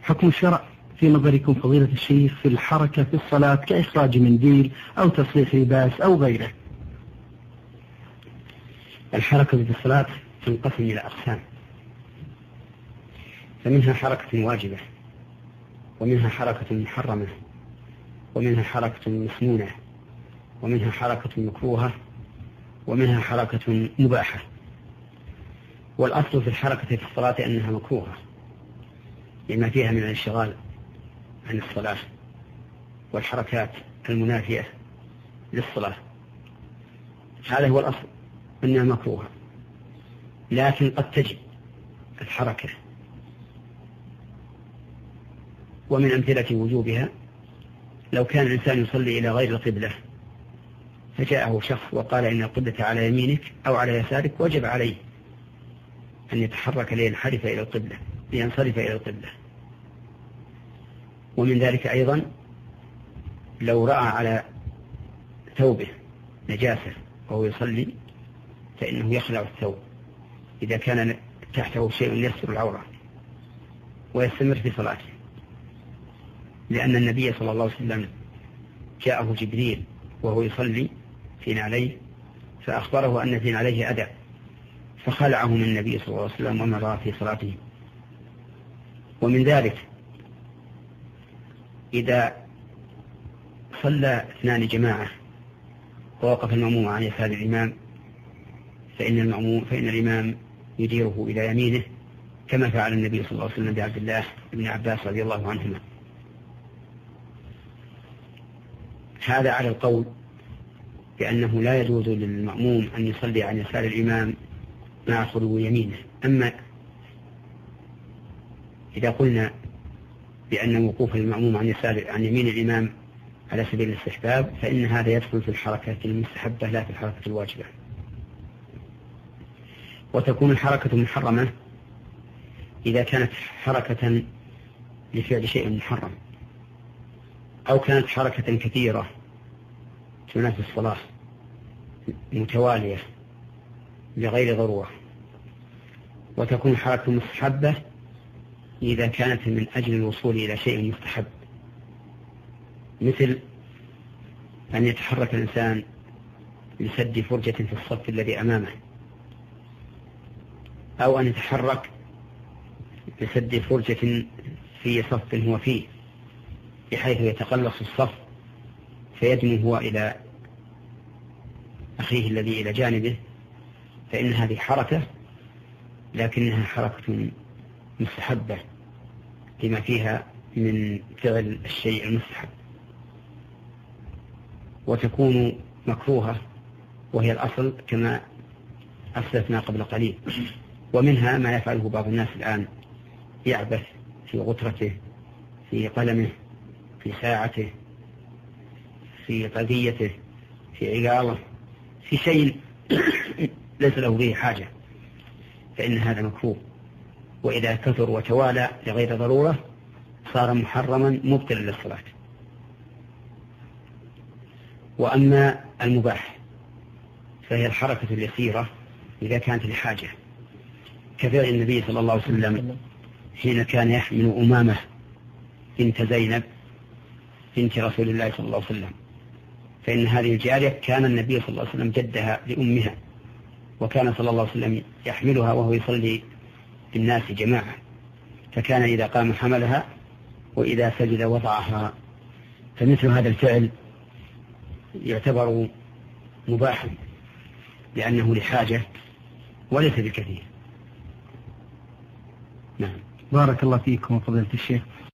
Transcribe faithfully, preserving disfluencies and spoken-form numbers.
حكم الشرع في نظركم فضيلة الشيخ في الحركة في الصلاة كإخراج منديل أو تصريح لباس أو غيره؟ الحركة في الصلاة تنقسم إلى أقسام، فمنها حركة واجبة، ومنها حركة محرمة، ومنها حركة مسنونة، ومنها حركة مكروهة، ومنها حركة مباحة. والأصل في الحركة في الصلاة أنها مكروهة لما فيها من الانشغال عن الصلاة والحركات المنافية للصلاة، هذا هو الأصل أنها مكروهة. لكن قد تجب الحركة، ومن أمثلة وجوبها لو كان الإنسان يصلي إلى غير القبلة فجاءه شخص وقال إن القبلة على يمينك أو على يسارك، وجب عليه أن يتحرك لينحرف إلى القبلة لينصرف إلى القبلة. ومن ذلك أيضا لو رأى على ثوبه نجاسة وهو يصلي فإنه يخلع الثوب إذا كان تحته شيء يستر العورة ويستمر في صلاته، لأن النبي صلى الله عليه وسلم جاءه جبريل وهو يصلي في نعليه فأخبره أن في نعليه أذى فخلعه من النبي صلى الله عليه وسلم ومضى في صلاته. ومن ذلك إذا صلى اثنان جماعة ووقف المأموم عن يسار الإمام فإن المأموم فإن الإمام يديره إلى يمينه كما فعل النبي صلى الله عليه وسلم بعبد الله بن عباس رضي الله عنهما. هذا على القول بأنه لا يجوز للمأموم أن يصلي عن يسار الإمام مع خلو يمينه. أما إذا قلنا بأن وقوف المأموم عن يسار عن يمين الإمام على سبيل الاستحباب فإن هذا يدخل في الحركة المستحبة لا في الحركة الواجبة. وتكون الحركة محرمة إذا كانت حركة لفعل شيء محرم، أو كانت حركة كثيرة تنافي الصلاة متوالية لغير ضرورة. وتكون حركة مستحبة إذا كانت من أجل الوصول إلى شيء مستحب، مثل أن يتحرك الإنسان لسد فرجة في الصف الذي أمامه، أو أن يتحرك لسد فرجة في صف هو فيه بحيث يتقلص الصف فيدنو هو إلى أخيه الذي إلى جانبه، فإن هذه حركة لكنها حركة مستحبة لما فيها من فعل الشيء المستحب. وتكون مكروهة وهي الأصل كما أسلفنا قبل قليل. ومنها ما يفعله بعض الناس الآن، يعبث في غترته، في قلمه، في ساعته، في طاقيته، في عقاله، في شيء ليس له به حاجة، فإن هذا مكروه. وإذا كثر وتوالى لغير ضرورة صار محرما مبطلا للصلاة. وأما المباح فهي الحركة اليسيرة إذا كانت لحاجة، كفعل النبي صلى الله عليه وسلم حين كان يحمل أمامة بنت زينب بنت رسول الله صلى الله عليه وسلم، فإن هذه الجارية كان النبي صلى الله عليه وسلم جدها لأمها، وكان صلى الله عليه وسلم يحملها وهو يصلي بالناس جماعة، فكان إذا قام حملها وإذا سجد وضعها. فمثل هذا الفعل يعتبر مباحا لأنه لحاجة وليس بكثير. نعم. بارك الله فيكم فضيلة الشيخ.